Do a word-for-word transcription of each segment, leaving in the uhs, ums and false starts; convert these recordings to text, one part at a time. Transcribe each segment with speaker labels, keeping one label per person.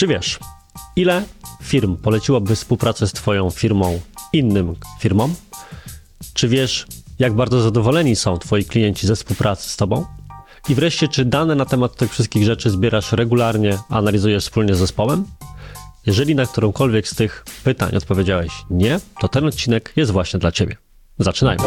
Speaker 1: Czy wiesz, ile firm poleciłoby współpracę z twoją firmą innym firmom? Czy wiesz, jak bardzo zadowoleni są twoi klienci ze współpracy z tobą? I wreszcie, czy dane na temat tych wszystkich rzeczy zbierasz regularnie, analizujesz wspólnie z zespołem? Jeżeli na którąkolwiek z tych pytań odpowiedziałeś nie, to ten odcinek jest właśnie dla ciebie. Zaczynajmy.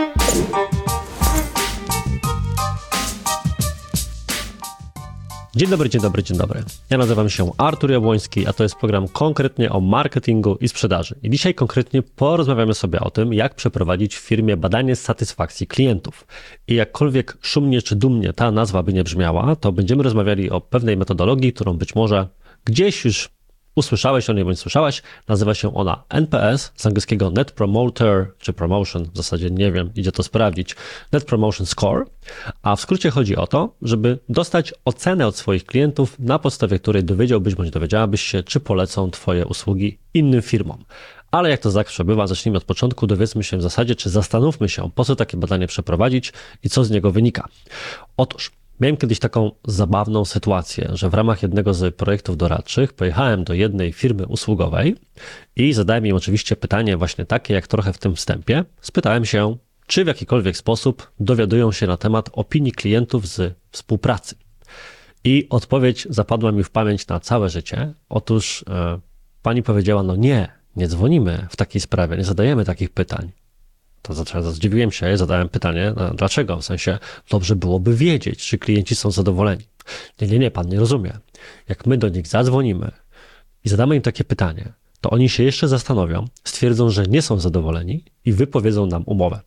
Speaker 1: Dzień dobry, dzień dobry, dzień dobry. Ja nazywam się Artur Jabłoński, a to jest program konkretnie o marketingu i sprzedaży. I dzisiaj konkretnie porozmawiamy sobie o tym, jak przeprowadzić w firmie badanie satysfakcji klientów. I jakkolwiek szumnie czy dumnie ta nazwa by nie brzmiała, to będziemy rozmawiali o pewnej metodologii, którą być może gdzieś już usłyszałeś o niej bądź słyszałaś. Nazywa się ona N P S, z angielskiego Net Promoter, czy Promotion, w zasadzie nie wiem, idzie to sprawdzić, Net Promotion Score, a w skrócie chodzi o to, żeby dostać ocenę od swoich klientów, na podstawie której dowiedziałbyś bądź dowiedziałabyś się, czy polecą twoje usługi innym firmom. Ale jak to zawsze bywa, zacznijmy od początku, dowiedzmy się w zasadzie, czy zastanówmy się, po co takie badanie przeprowadzić i co z niego wynika. Otóż, miałem kiedyś taką zabawną sytuację, że w ramach jednego z projektów doradczych pojechałem do jednej firmy usługowej i zadałem im oczywiście pytanie właśnie takie, jak trochę w tym wstępie. Spytałem się, czy w jakikolwiek sposób dowiadują się na temat opinii klientów z współpracy. I odpowiedź zapadła mi w pamięć na całe życie. Otóż e, pani powiedziała, no nie, nie dzwonimy w takiej sprawie, nie zadajemy takich pytań. To zacząłem, zdziwiłem się i zadałem pytanie, no, dlaczego? W sensie, dobrze byłoby wiedzieć, czy klienci są zadowoleni. Nie, nie, nie, pan nie rozumie. Jak my do nich zadzwonimy i zadamy im takie pytanie, to oni się jeszcze zastanowią, stwierdzą, że nie są zadowoleni i wypowiedzą nam umowę.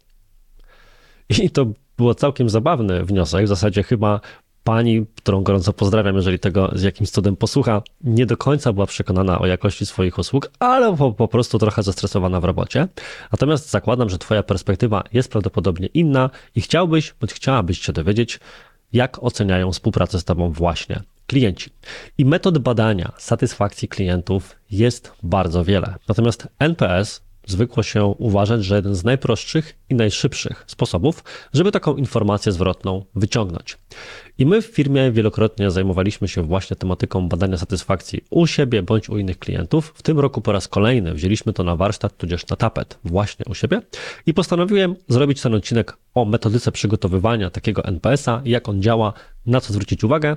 Speaker 1: I to było całkiem zabawny wniosek, w zasadzie chyba pani, którą gorąco pozdrawiam, jeżeli tego z jakimś cudem posłucha, nie do końca była przekonana o jakości swoich usług, ale po, po prostu trochę zestresowana w robocie. Natomiast zakładam, że twoja perspektywa jest prawdopodobnie inna i chciałbyś, bądź chciałabyś się dowiedzieć, jak oceniają współpracę z tobą właśnie klienci. I metod badania satysfakcji klientów jest bardzo wiele. Natomiast N P S zwykło się uważać, że jeden z najprostszych i najszybszych sposobów, żeby taką informację zwrotną wyciągnąć. I my w firmie wielokrotnie zajmowaliśmy się właśnie tematyką badania satysfakcji u siebie bądź u innych klientów. W tym roku po raz kolejny wzięliśmy to na warsztat, tudzież na tapet właśnie u siebie i postanowiłem zrobić ten odcinek o metodyce przygotowywania takiego N P S a, jak on działa, na co zwrócić uwagę,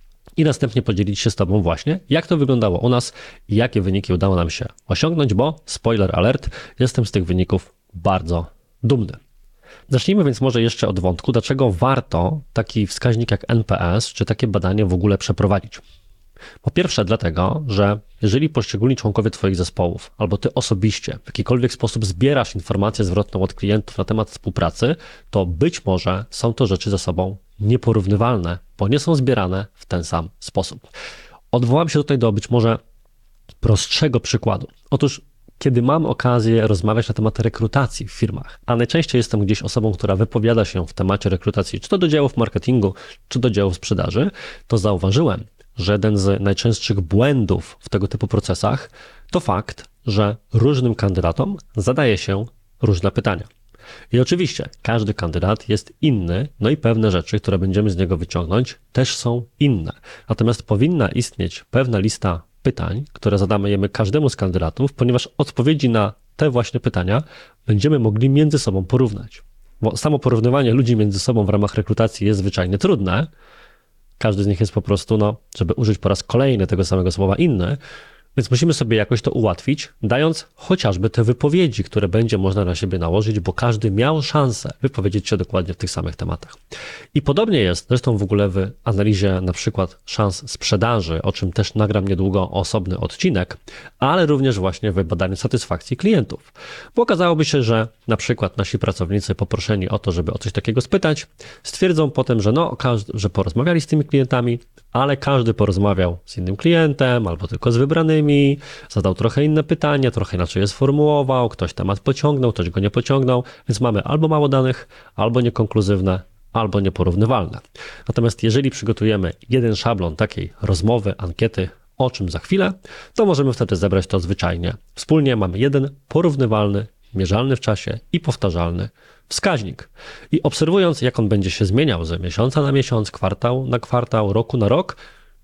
Speaker 1: i następnie podzielić się z tobą właśnie, jak to wyglądało u nas i jakie wyniki udało nam się osiągnąć, bo, spoiler alert, jestem z tych wyników bardzo dumny. Zacznijmy więc może jeszcze od wątku, dlaczego warto taki wskaźnik jak N P S, czy takie badanie w ogóle przeprowadzić. Po pierwsze dlatego, że jeżeli poszczególni członkowie twoich zespołów, albo ty osobiście w jakikolwiek sposób zbierasz informację zwrotną od klientów na temat współpracy, to być może są to rzeczy ze sobą nieporównywalne, bo nie są zbierane w ten sam sposób. Odwołam się tutaj do być może prostszego przykładu. Otóż, kiedy mam okazję rozmawiać na temat rekrutacji w firmach, a najczęściej jestem gdzieś osobą, która wypowiada się w temacie rekrutacji, czy to do działów marketingu, czy do działów sprzedaży, to zauważyłem, że jeden z najczęstszych błędów w tego typu procesach to fakt, że różnym kandydatom zadaje się różne pytania. I oczywiście każdy kandydat jest inny, no i pewne rzeczy, które będziemy z niego wyciągnąć, też są inne. Natomiast powinna istnieć pewna lista pytań, które zadamy każdemu z kandydatów, ponieważ odpowiedzi na te właśnie pytania będziemy mogli między sobą porównać. Bo samo porównywanie ludzi między sobą w ramach rekrutacji jest zwyczajnie trudne. Każdy z nich jest po prostu, no, żeby użyć po raz kolejny tego samego słowa, inny. Więc musimy sobie jakoś to ułatwić, dając chociażby te wypowiedzi, które będzie można na siebie nałożyć, bo każdy miał szansę wypowiedzieć się dokładnie w tych samych tematach. I podobnie jest zresztą w ogóle w analizie na przykład szans sprzedaży, o czym też nagram niedługo osobny odcinek, ale również właśnie w badaniu satysfakcji klientów. Bo okazałoby się, że na przykład nasi pracownicy poproszeni o to, żeby o coś takiego spytać, stwierdzą potem, że no, że porozmawiali z tymi klientami, ale każdy porozmawiał z innym klientem albo tylko z wybranymi, zadał trochę inne pytanie, trochę inaczej je sformułował, ktoś temat pociągnął, ktoś go nie pociągnął, więc mamy albo mało danych, albo niekonkluzywne, albo nieporównywalne. Natomiast jeżeli przygotujemy jeden szablon takiej rozmowy, ankiety, o czym za chwilę, to możemy wtedy zebrać to zwyczajnie. Wspólnie mamy jeden porównywalny, mierzalny w czasie i powtarzalny wskaźnik. I obserwując, jak on będzie się zmieniał z miesiąca na miesiąc, kwartał na kwartał, roku na rok,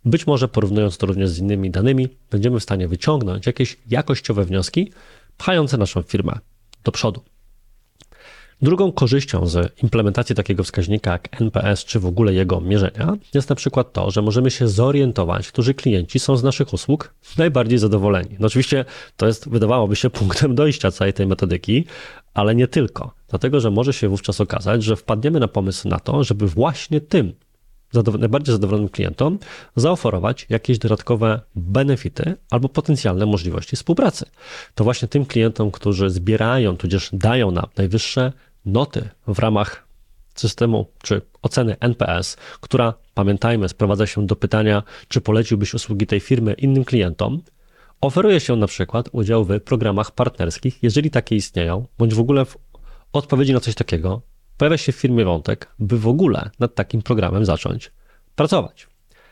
Speaker 1: Być może porównując to również z innymi danymi, będziemy w stanie wyciągnąć jakieś jakościowe wnioski pchające naszą firmę do przodu. Drugą korzyścią z implementacji takiego wskaźnika jak N P S, czy w ogóle jego mierzenia, jest na przykład to, że możemy się zorientować, którzy klienci są z naszych usług najbardziej zadowoleni. No oczywiście to jest, wydawałoby się, punktem dojścia całej tej metodyki, ale nie tylko. Dlatego, że może się wówczas okazać, że wpadniemy na pomysł na to, żeby właśnie tym zadow- najbardziej zadowolonym klientom zaoferować jakieś dodatkowe benefity albo potencjalne możliwości współpracy. To właśnie tym klientom, którzy zbierają, tudzież dają nam najwyższe noty w ramach systemu czy oceny N P S, która, pamiętajmy, sprowadza się do pytania, czy poleciłbyś usługi tej firmy innym klientom, oferuje się na przykład udział w programach partnerskich, jeżeli takie istnieją, bądź w ogóle w odpowiedzi na coś takiego pojawia się w firmie wątek, by w ogóle nad takim programem zacząć pracować.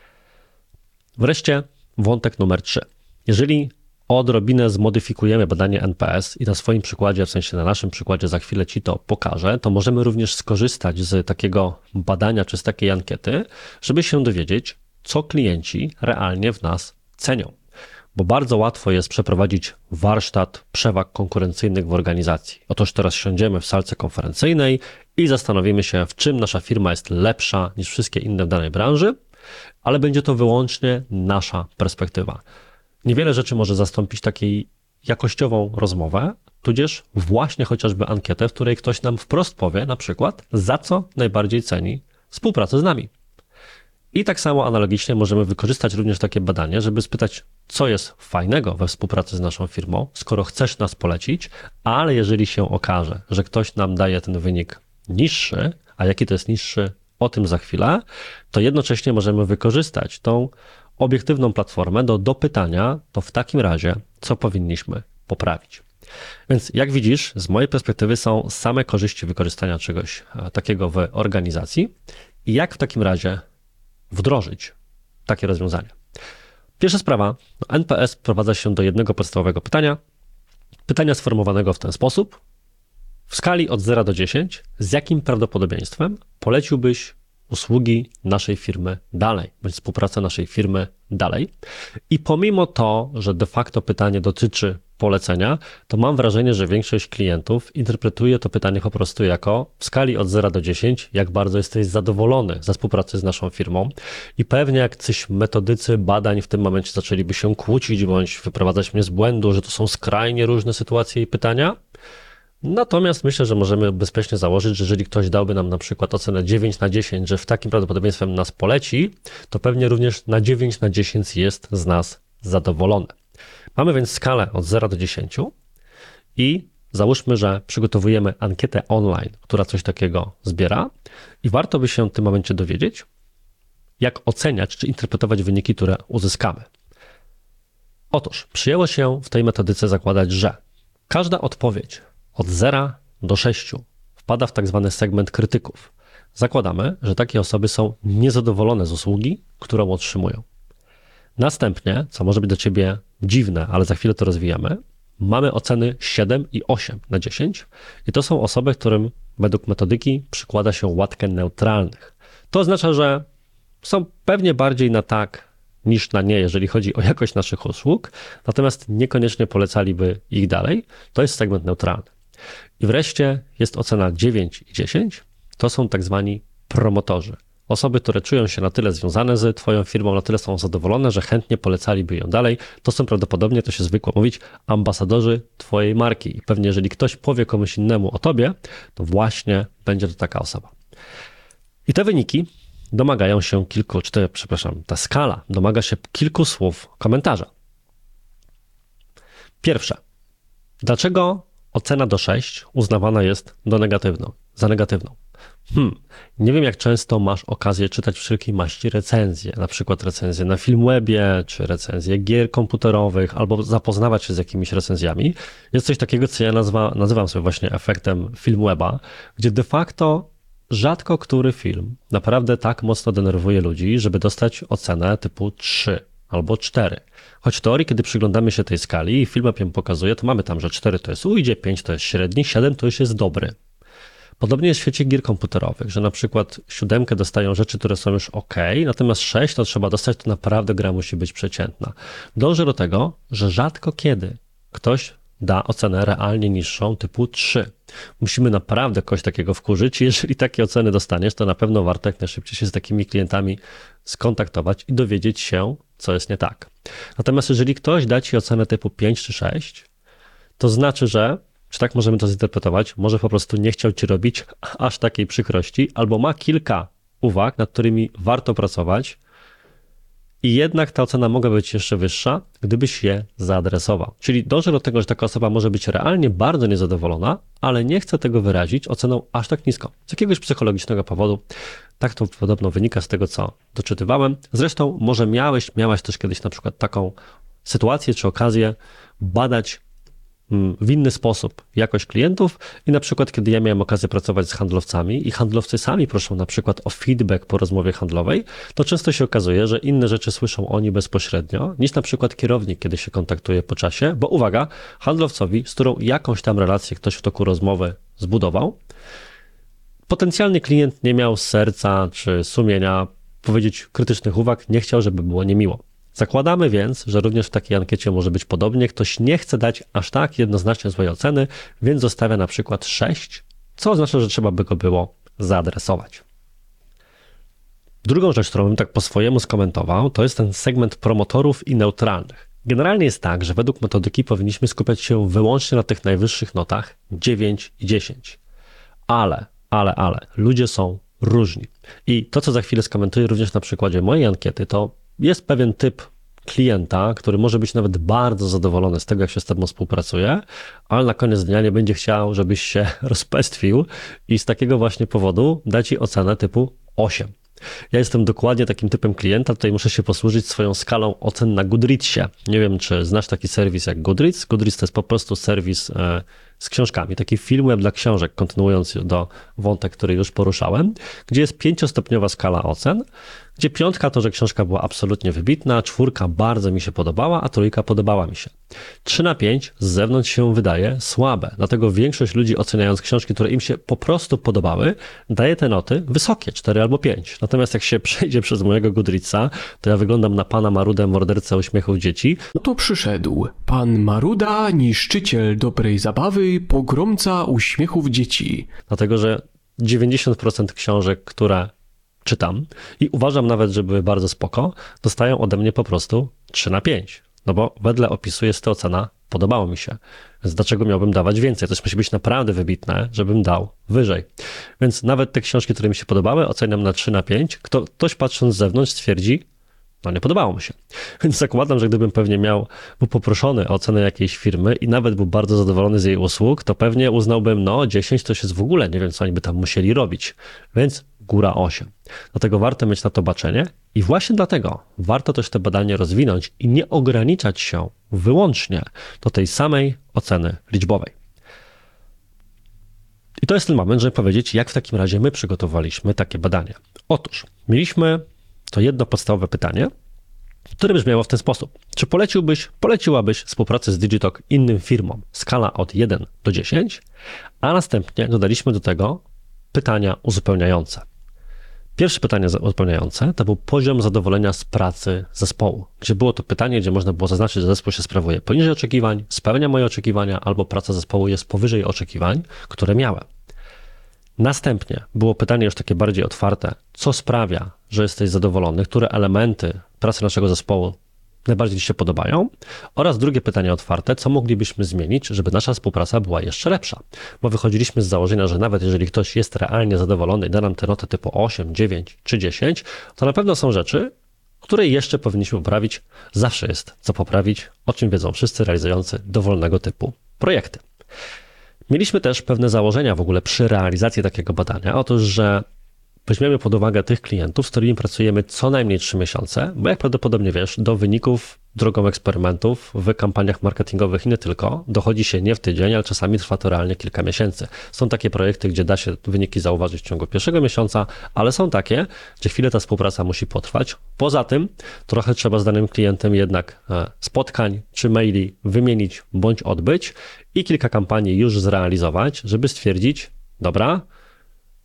Speaker 1: Wreszcie wątek numer trzy. Jeżeli odrobinę zmodyfikujemy badanie N P S i na swoim przykładzie, w sensie na naszym przykładzie za chwilę Ci to pokażę, to możemy również skorzystać z takiego badania czy z takiej ankiety, żeby się dowiedzieć, co klienci realnie w nas cenią. Bo bardzo łatwo jest przeprowadzić warsztat przewag konkurencyjnych w organizacji. Otóż teraz siądziemy w salce konferencyjnej i zastanowimy się, w czym nasza firma jest lepsza niż wszystkie inne w danej branży, ale będzie to wyłącznie nasza perspektywa. Niewiele rzeczy może zastąpić takiej jakościową rozmowę, tudzież właśnie chociażby ankietę, w której ktoś nam wprost powie na przykład, za co najbardziej ceni współpracę z nami. I tak samo analogicznie możemy wykorzystać również takie badanie, żeby spytać, co jest fajnego we współpracy z naszą firmą, skoro chcesz nas polecić, ale jeżeli się okaże, że ktoś nam daje ten wynik niższy, a jaki to jest niższy, o tym za chwilę, to jednocześnie możemy wykorzystać tą obiektywną platformę do dopytania, to w takim razie, co powinniśmy poprawić. Więc jak widzisz, z mojej perspektywy są same korzyści wykorzystania czegoś takiego w organizacji i jak w takim razie wdrożyć takie rozwiązania. Pierwsza sprawa, no N P S prowadza się do jednego podstawowego pytania, pytania sformułowanego w ten sposób: w skali od zera do dziesięciu, z jakim prawdopodobieństwem poleciłbyś usługi naszej firmy dalej, bądź współpracę naszej firmy dalej? I pomimo to, że de facto pytanie dotyczy polecenia, to mam wrażenie, że większość klientów interpretuje to pytanie po prostu jako w skali od zera do dziesięciu, jak bardzo jesteś zadowolony ze współpracy z naszą firmą. I pewnie jak coś metodycy badań w tym momencie zaczęliby się kłócić, bądź wyprowadzać mnie z błędu, że to są skrajnie różne sytuacje i pytania. Natomiast myślę, że możemy bezpiecznie założyć, że jeżeli ktoś dałby nam na przykład ocenę dziewięć na dziesięć, że w takim prawdopodobieństwem nas poleci, to pewnie również na dziewięć na dziesięć jest z nas zadowolony. Mamy więc skalę od zera do dziesięciu i załóżmy, że przygotowujemy ankietę online, która coś takiego zbiera i warto by się w tym momencie dowiedzieć, jak oceniać czy interpretować wyniki, które uzyskamy. Otóż przyjęło się w tej metodyce zakładać, że każda odpowiedź od zera do sześciu wpada w tak zwany segment krytyków. Zakładamy, że takie osoby są niezadowolone z usługi, którą otrzymują. Następnie, co może być dla Ciebie dziwne, ale za chwilę to rozwijamy, mamy oceny siedem i osiem na dziesięć i to są osoby, którym według metodyki przykłada się łatkę neutralnych. To oznacza, że są pewnie bardziej na tak niż na nie, jeżeli chodzi o jakość naszych usług, natomiast niekoniecznie polecaliby ich dalej. To jest segment neutralny. I wreszcie jest ocena dziewięć i dziesięć, to są tak zwani promotorzy. Osoby, które czują się na tyle związane z Twoją firmą, na tyle są zadowolone, że chętnie polecaliby ją dalej. To są prawdopodobnie, to się zwykło mówić, ambasadorzy Twojej marki. I pewnie jeżeli ktoś powie komuś innemu o Tobie, to właśnie będzie to taka osoba. I te wyniki domagają się kilku, czy to, przepraszam, ta skala domaga się kilku słów komentarza. Pierwsze. Dlaczego ocena do sześciu uznawana jest do negatywną, za negatywną? Hmm, nie wiem, jak często masz okazję czytać wszelkiej maści recenzje, na przykład recenzje na Filmwebie, czy recenzje gier komputerowych, albo zapoznawać się z jakimiś recenzjami. Jest coś takiego, co ja nazwa, nazywam sobie właśnie efektem Filmweba, gdzie de facto rzadko który film naprawdę tak mocno denerwuje ludzi, żeby dostać ocenę typu trzy albo cztery. Choć w teorii, kiedy przyglądamy się tej skali i Filmweb ją pokazuje, to mamy tam, że cztery to jest ujdzie, pięć to jest średni, siedem to już jest dobry. Podobnie jest w świecie gier komputerowych, że na przykład siódemkę dostają rzeczy, które są już ok, natomiast sześć to trzeba dostać, to naprawdę gra musi być przeciętna. Dążę do tego, że rzadko kiedy ktoś da ocenę realnie niższą typu trzy. Musimy naprawdę kogoś takiego wkurzyć i jeżeli takie oceny dostaniesz, to na pewno warto jak najszybciej się z takimi klientami skontaktować i dowiedzieć się, co jest nie tak. Natomiast jeżeli ktoś da ci ocenę typu pięć czy sześć, to znaczy, że, czy tak możemy to zinterpretować, może po prostu nie chciał ci robić aż takiej przykrości, albo ma kilka uwag, nad którymi warto pracować i jednak ta ocena mogła być jeszcze wyższa, gdybyś je zaadresował. Czyli dążę do tego, że taka osoba może być realnie bardzo niezadowolona, ale nie chce tego wyrazić oceną aż tak nisko. Z jakiegoś psychologicznego powodu. Tak to podobno wynika z tego, co doczytywałem. Zresztą może miałeś, miałaś też kiedyś na przykład taką sytuację czy okazję badać w inny sposób jakość klientów i na przykład kiedy ja miałem okazję pracować z handlowcami i handlowcy sami proszą na przykład o feedback po rozmowie handlowej, to często się okazuje, że inne rzeczy słyszą oni bezpośrednio niż na przykład kierownik, kiedy się kontaktuje po czasie, bo uwaga, handlowcowi, z którą jakąś tam relację ktoś w toku rozmowy zbudował, potencjalny klient nie miał serca czy sumienia powiedzieć krytycznych uwag, nie chciał, żeby było niemiło. Zakładamy więc, że również w takiej ankiecie może być podobnie. Ktoś nie chce dać aż tak jednoznacznie złej oceny, więc zostawia na przykład sześć, co oznacza, że trzeba by go było zaadresować. Drugą rzecz, którą bym tak po swojemu skomentował, to jest ten segment promotorów i neutralnych. Generalnie jest tak, że według metodyki powinniśmy skupiać się wyłącznie na tych najwyższych notach dziewięć i dziesięć. Ale, ale, ale, ludzie są różni. I to, co za chwilę skomentuję również na przykładzie mojej ankiety, to jest pewien typ klienta, który może być nawet bardzo zadowolony z tego, jak się z tobą współpracuje, ale na koniec dnia nie będzie chciał, żebyś się rozpestwił i z takiego właśnie powodu da ci ocenę typu osiem. Ja jestem dokładnie takim typem klienta, tutaj muszę się posłużyć swoją skalą ocen na Goodreadsie. Nie wiem, czy znasz taki serwis jak Goodreads. Goodreads to jest po prostu serwis e, z książkami, taki film web dla książek, kontynuując do wątek, który już poruszałem, gdzie jest pięciostopniowa skala ocen, gdzie piątka to, że książka była absolutnie wybitna, czwórka bardzo mi się podobała, a trójka podobała mi się. trzy na pięć z zewnątrz się wydaje słabe, dlatego większość ludzi oceniając książki, które im się po prostu podobały, daje te noty wysokie, cztery albo pięć. Natomiast jak się przejdzie przez mojego Goodreadsa, to ja wyglądam na pana Marudę, mordercę uśmiechów dzieci.
Speaker 2: No to przyszedł pan Maruda, niszczyciel dobrej zabawy, pogromca uśmiechów dzieci.
Speaker 1: Dlatego, że dziewięćdziesiąt procent książek, które czytam i uważam nawet, że były bardzo spoko, dostają ode mnie po prostu trzy na pięć. No bo wedle opisu jest to ocena, podobało mi się. Więc dlaczego miałbym dawać więcej? To musi być naprawdę wybitne, żebym dał wyżej. Więc nawet te książki, które mi się podobały, oceniam na trzy na pięć. Kto, ktoś patrząc z zewnątrz stwierdzi, no nie podobało mu się. Więc zakładam, że gdybym pewnie miał, był poproszony o ocenę jakiejś firmy i nawet był bardzo zadowolony z jej usług, to pewnie uznałbym, no dziesięć to się jest w ogóle, nie wiem co oni by tam musieli robić. Więc góra osiem. Dlatego warto mieć na to baczenie i właśnie dlatego warto też te badanie rozwinąć i nie ograniczać się wyłącznie do tej samej oceny liczbowej. I to jest ten moment, żeby powiedzieć, jak w takim razie my przygotowaliśmy takie badanie. Otóż mieliśmy to jedno podstawowe pytanie, które brzmiało w ten sposób. Czy poleciłbyś, poleciłabyś współpracę z Digitalk innym firmom? Skala od jeden do dziesięciu, a następnie dodaliśmy do tego pytania uzupełniające. Pierwsze pytanie uzupełniające to był poziom zadowolenia z pracy zespołu, gdzie było to pytanie, gdzie można było zaznaczyć, że zespół się sprawuje poniżej oczekiwań, spełnia moje oczekiwania, albo praca zespołu jest powyżej oczekiwań, które miałem. Następnie było pytanie już takie bardziej otwarte, co sprawia, że jesteś zadowolony, które elementy pracy naszego zespołu najbardziej ci się podobają, oraz drugie pytanie otwarte, co moglibyśmy zmienić, żeby nasza współpraca była jeszcze lepsza, bo wychodziliśmy z założenia, że nawet jeżeli ktoś jest realnie zadowolony i da nam tę notę typu osiem, dziewięć czy dziesięć, to na pewno są rzeczy, które jeszcze powinniśmy poprawić, zawsze jest co poprawić, o czym wiedzą wszyscy realizujący dowolnego typu projekty. Mieliśmy też pewne założenia w ogóle przy realizacji takiego badania. Otóż, że weźmiemy pod uwagę tych klientów, z którymi pracujemy co najmniej trzy miesiące, bo jak prawdopodobnie wiesz, do wyników drogą eksperymentów w kampaniach marketingowych i nie tylko, dochodzi się nie w tydzień, ale czasami trwa to realnie kilka miesięcy. Są takie projekty, gdzie da się wyniki zauważyć w ciągu pierwszego miesiąca, ale są takie, gdzie chwilę ta współpraca musi potrwać. Poza tym trochę trzeba z danym klientem jednak spotkań czy maili wymienić bądź odbyć i kilka kampanii już zrealizować, żeby stwierdzić, dobra,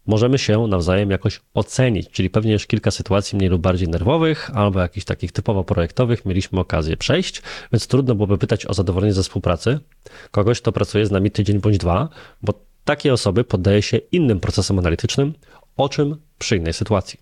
Speaker 1: możemy się nawzajem jakoś ocenić, czyli pewnie już kilka sytuacji mniej lub bardziej nerwowych albo jakichś takich typowo projektowych mieliśmy okazję przejść, więc trudno byłoby pytać o zadowolenie ze współpracy kogoś, kto pracuje z nami tydzień bądź dwa, bo takie osoby poddaje się innym procesom analitycznym, o czym przy innej sytuacji.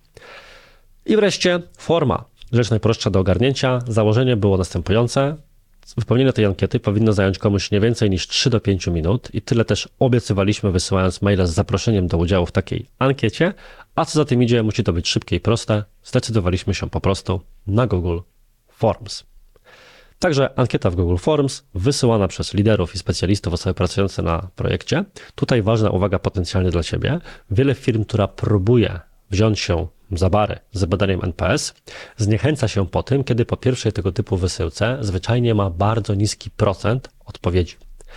Speaker 1: I wreszcie forma. Rzecz najprostsza do ogarnięcia. Założenie było następujące. Wypełnienie tej ankiety powinno zająć komuś nie więcej niż trzy do pięciu minut i tyle też obiecywaliśmy, wysyłając maila z zaproszeniem do udziału w takiej ankiecie, a co za tym idzie, musi to być szybkie i proste. Zdecydowaliśmy się po prostu na Google Forms. Także ankieta w Google Forms wysyłana przez liderów i specjalistów, osoby pracujące na projekcie. Tutaj ważna uwaga potencjalnie dla Ciebie. Wiele firm, która próbuje wziąć się za bary z badaniem N P S, zniechęca się po tym, kiedy po pierwszej tego typu wysyłce zwyczajnie ma bardzo niski procent odpowiedzi.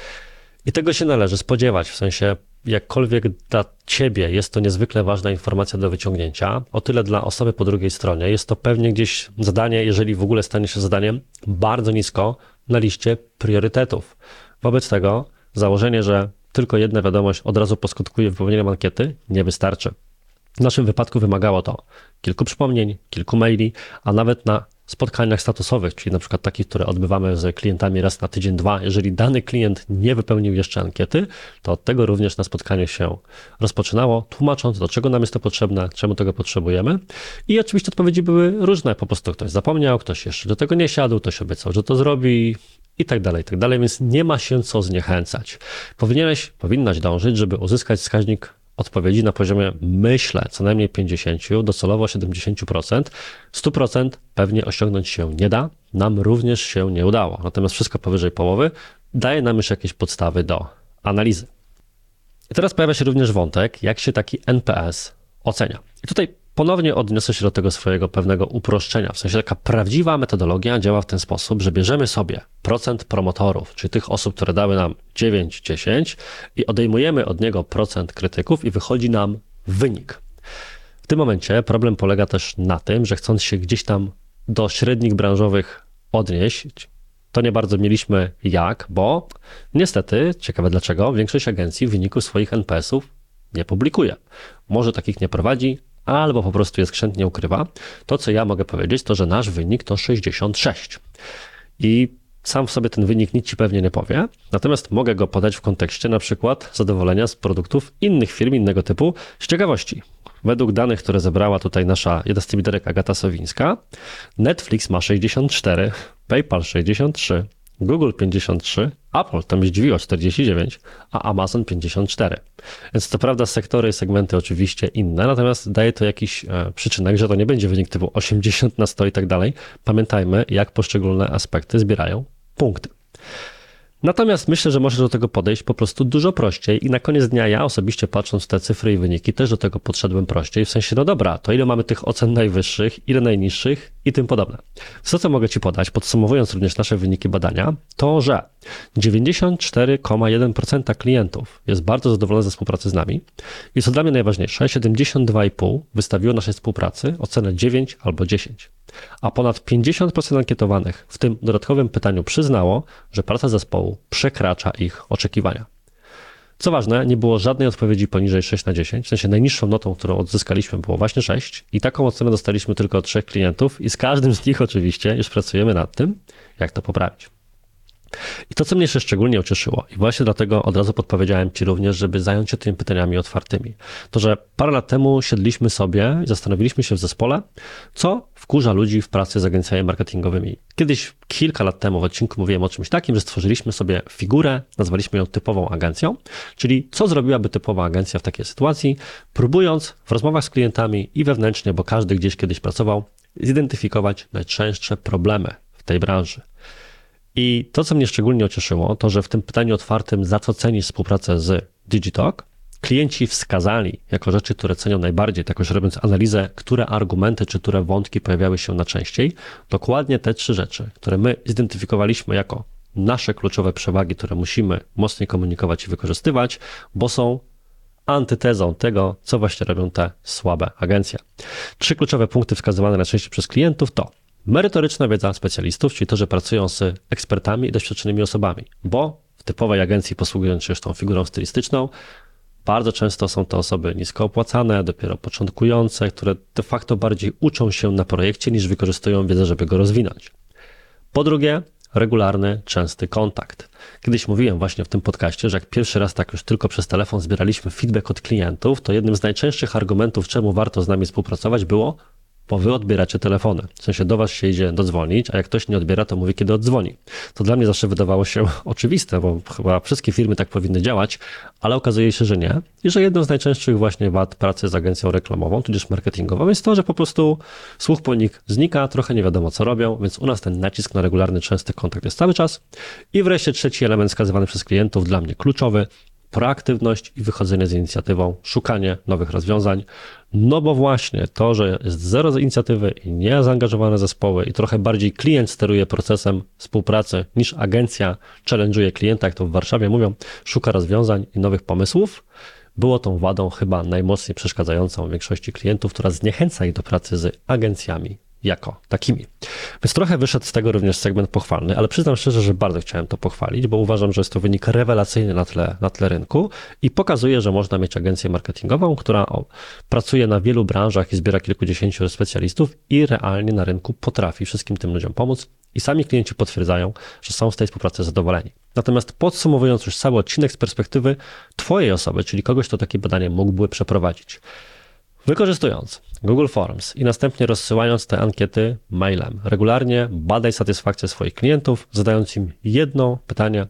Speaker 1: I tego się należy spodziewać, w sensie jakkolwiek dla Ciebie jest to niezwykle ważna informacja do wyciągnięcia, o tyle dla osoby po drugiej stronie jest to pewnie gdzieś zadanie, jeżeli w ogóle stanie się zadaniem, bardzo nisko na liście priorytetów. Wobec tego założenie, że tylko jedna wiadomość od razu poskutkuje wypełnieniem ankiety, nie wystarczy. W naszym wypadku wymagało to kilku przypomnień, kilku maili, a nawet na spotkaniach statusowych, czyli na przykład takich, które odbywamy z klientami raz na tydzień, dwa. Jeżeli dany klient nie wypełnił jeszcze ankiety, to od tego również na spotkaniu się rozpoczynało, tłumacząc, do czego nam jest to potrzebne, czemu tego potrzebujemy. I oczywiście odpowiedzi były różne, po prostu ktoś zapomniał, ktoś jeszcze do tego nie siadł, ktoś obiecał, że to zrobi i tak dalej, i tak dalej, więc nie ma się co zniechęcać. Powinieneś, powinnaś dążyć, żeby uzyskać wskaźnik odpowiedzi na poziomie, myślę, co najmniej pięćdziesiąt, docelowo siedemdziesiąt procent. sto procent pewnie osiągnąć się nie da, nam również się nie udało. Natomiast wszystko powyżej połowy daje nam już jakieś podstawy do analizy. I teraz pojawia się również wątek, jak się taki N P S ocenia. I tutaj ponownie odniosę się do tego swojego pewnego uproszczenia. W sensie taka prawdziwa metodologia działa w ten sposób, że bierzemy sobie procent promotorów, czyli tych osób, które dały nam dziewięć, dziesięć i odejmujemy od niego procent krytyków i wychodzi nam wynik. W tym momencie problem polega też na tym, że chcąc się gdzieś tam do średnich branżowych odnieść, to nie bardzo mieliśmy jak, bo niestety, ciekawe dlaczego, większość agencji wyników swoich N P S-ów nie publikuje. Może takich nie prowadzi, albo po prostu je skrzętnie ukrywa. To, co ja mogę powiedzieć, to, że nasz wynik to sześćdziesiąt sześć. I sam w sobie ten wynik nic Ci pewnie nie powie, natomiast mogę go podać w kontekście na przykład zadowolenia z produktów innych firm, innego typu, z ciekawości. Według danych, które zebrała tutaj nasza jedna z tym liderek Agata Sowińska, Netflix ma sześćdziesiąt cztery, PayPal sześćdziesiąt trzy, Google pięćdziesiąt trzy, Apple, to mnie zdziwiło, czterdzieści dziewięć, a Amazon pięćdziesiąt cztery. Więc to prawda, sektory i segmenty oczywiście inne, natomiast daje to jakiś e, przyczynek, że to nie będzie wynik typu osiemdziesiąt na sto i tak dalej. Pamiętajmy, jak poszczególne aspekty zbierają punkty. Natomiast myślę, że możesz do tego podejść po prostu dużo prościej i na koniec dnia ja osobiście patrząc w te cyfry i wyniki też do tego podszedłem prościej, w sensie no dobra, to ile mamy tych ocen najwyższych, ile najniższych i tym podobne. Co co mogę Ci podać, podsumowując również nasze wyniki badania, to że dziewięćdziesiąt cztery przecinek jeden procent klientów jest bardzo zadowolone ze współpracy z nami i co dla mnie najważniejsze, siedemdziesiąt dwa przecinek pięć procent wystawiło naszej współpracy ocenę dziewięć albo dziesięć. A ponad pięćdziesiąt procent ankietowanych w tym dodatkowym pytaniu przyznało, że praca zespołu przekracza ich oczekiwania. Co ważne, nie było żadnej odpowiedzi poniżej sześć na dziesięć, w sensie najniższą notą, którą odzyskaliśmy, było właśnie sześć i taką ocenę dostaliśmy tylko od trzech klientów i z każdym z nich oczywiście już pracujemy nad tym, jak to poprawić. I to, co mnie jeszcze szczególnie ucieszyło i właśnie dlatego od razu podpowiedziałem Ci również, żeby zająć się tymi pytaniami otwartymi, to, że parę lat temu siedliśmy sobie i zastanowiliśmy się w zespole, co wkurza ludzi w pracy z agencjami marketingowymi. Kiedyś, kilka lat temu w odcinku mówiłem o czymś takim, że stworzyliśmy sobie figurę, nazwaliśmy ją typową agencją, czyli co zrobiłaby typowa agencja w takiej sytuacji, próbując w rozmowach z klientami i wewnętrznie, bo każdy gdzieś kiedyś pracował, zidentyfikować najczęstsze problemy w tej branży. I to, co mnie szczególnie ucieszyło, to, że w tym pytaniu otwartym, za co cenisz współpracę z Digitalk, klienci wskazali jako rzeczy, które cenią najbardziej, tak jakoś robiąc analizę, które argumenty czy które wątki pojawiały się najczęściej, dokładnie te trzy rzeczy, które my zidentyfikowaliśmy jako nasze kluczowe przewagi, które musimy mocniej komunikować i wykorzystywać, bo są antytezą tego, co właśnie robią te słabe agencje. Trzy kluczowe punkty wskazywane najczęściej przez klientów to merytoryczna wiedza specjalistów, czyli to, że pracują z ekspertami i doświadczonymi osobami, bo w typowej agencji, posługując się już tą figurą stylistyczną, Bardzo często są to osoby nisko opłacane, dopiero początkujące, które de facto bardziej uczą się na projekcie niż wykorzystują wiedzę, żeby go rozwinąć. Po drugie, regularny, częsty kontakt. Kiedyś mówiłem właśnie w tym podcaście, że jak pierwszy raz tak już tylko przez telefon zbieraliśmy feedback od klientów, to jednym z najczęstszych argumentów, czemu warto z nami współpracować, było: bo wy odbieracie telefony. W sensie do was się idzie dodzwonić, a jak ktoś nie odbiera, to mówi, kiedy oddzwoni. To dla mnie zawsze wydawało się oczywiste, bo chyba wszystkie firmy tak powinny działać, ale okazuje się, że nie. I że jedną z najczęstszych właśnie wad pracy z agencją reklamową, tudzież marketingową, jest to, że po prostu słuch po nich znika, trochę nie wiadomo co robią, więc u nas ten nacisk na regularny, częsty kontakt jest cały czas. I wreszcie trzeci element skazywany przez klientów, dla mnie kluczowy: proaktywność i wychodzenie z inicjatywą, szukanie nowych rozwiązań. No bo właśnie to, że jest zero inicjatywy i niezaangażowane zespoły i trochę bardziej klient steruje procesem współpracy niż agencja challenge'uje klienta, jak to w Warszawie mówią, szuka rozwiązań i nowych pomysłów, było tą wadą chyba najmocniej przeszkadzającą większości klientów, która zniechęca ich do pracy z agencjami jako takimi. Więc trochę wyszedł z tego również segment pochwalny, ale przyznam szczerze, że bardzo chciałem to pochwalić, bo uważam, że jest to wynik rewelacyjny na tle, na tle rynku i pokazuje, że można mieć agencję marketingową, która o, pracuje na wielu branżach i zbiera kilkudziesięciu specjalistów i realnie na rynku potrafi wszystkim tym ludziom pomóc i sami klienci potwierdzają, że są z tej współpracy zadowoleni. Natomiast podsumowując już cały odcinek z perspektywy twojej osoby, czyli kogoś, kto takie badanie mógłby przeprowadzić, wykorzystując Google Forms i następnie rozsyłając te ankiety mailem, regularnie badaj satysfakcję swoich klientów, zadając im jedno pytanie: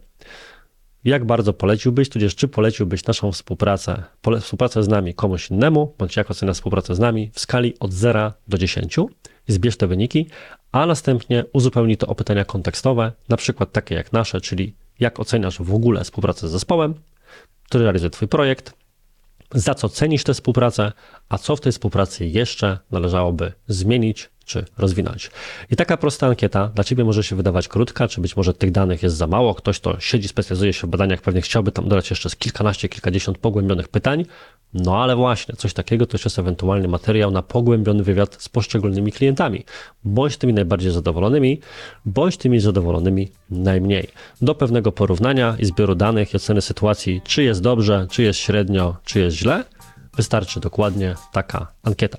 Speaker 1: jak bardzo poleciłbyś, tudzież czy poleciłbyś naszą współpracę, pole, współpracę z nami komuś innemu, bądź jak oceniasz współpracę z nami w skali od zera do dziesięciu i zbierz te wyniki, a następnie uzupełnij to o pytania kontekstowe, na przykład takie jak nasze, czyli jak oceniasz w ogóle współpracę z zespołem, który realizuje twój projekt, za co cenisz tę współpracę, a co w tej współpracy jeszcze należałoby zmienić czy rozwinąć. I taka prosta ankieta dla ciebie może się wydawać krótka, czy być może tych danych jest za mało. Ktoś, kto siedzi, specjalizuje się w badaniach, pewnie chciałby tam dodać jeszcze z kilkanaście, kilkadziesiąt pogłębionych pytań. No ale właśnie, coś takiego to już jest ewentualny materiał na pogłębiony wywiad z poszczególnymi klientami. Bądź tymi najbardziej zadowolonymi, bądź tymi zadowolonymi najmniej. Do pewnego porównania i zbioru danych i oceny sytuacji, czy jest dobrze, czy jest średnio, czy jest źle, wystarczy dokładnie taka ankieta.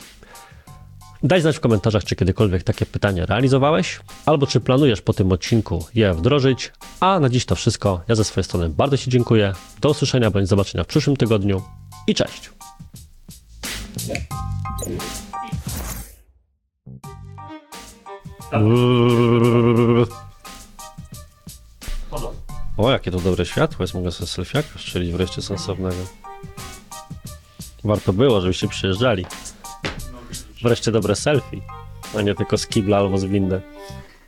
Speaker 1: Daj znać w komentarzach, czy kiedykolwiek takie pytanie realizowałeś, albo czy planujesz po tym odcinku je wdrożyć. A na dziś to wszystko. Ja ze swojej strony bardzo ci dziękuję. Do usłyszenia bądź zobaczenia w przyszłym tygodniu i cześć! O, jakie to dobre światło jest. Mogę sobie selfiaka strzelić wreszcie sensownego. Warto było, żebyście przyjeżdżali. Wreszcie dobre selfie, a nie tylko z kibla albo z windy.